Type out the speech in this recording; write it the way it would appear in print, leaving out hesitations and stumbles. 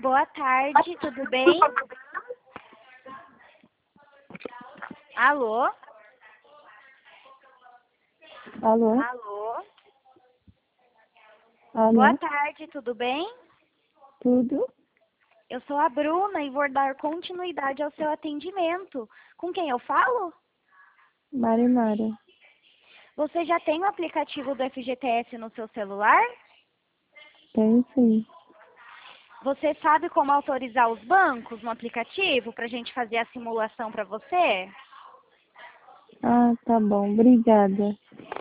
Boa tarde, tudo bem? Alô? Alô? Alô? Boa Alô? tarde, tudo bem? Tudo? Eu sou a Bruna e vou dar continuidade ao seu atendimento. Com quem eu falo? Mara. Você já tem o aplicativo do FGTS no seu celular? Tenho sim. Você sabe como autorizar os bancos no aplicativo para a gente fazer a simulação para você? Ah, tá bom. Obrigada.